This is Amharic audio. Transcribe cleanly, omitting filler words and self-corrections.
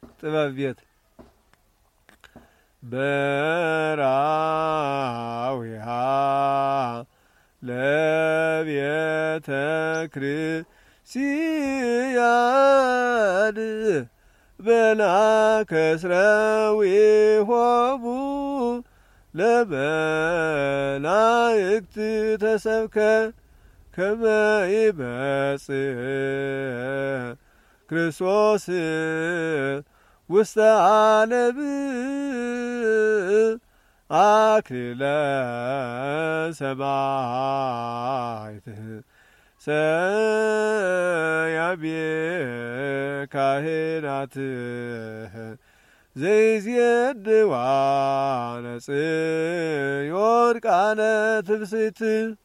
ጥበብ ቤት በራዊሃ ለቤተ ክርስቲያን በናከስረዊሆሙ ለመላእክት ተሰብከ ከመ ይመጽእ ክርስቶስ ውስተ ዓለም አክሊለ ሰማዕት ሰያሜ ካህናት ዘይዜድዋ ለጽዮን ቃለ ትፍስሕት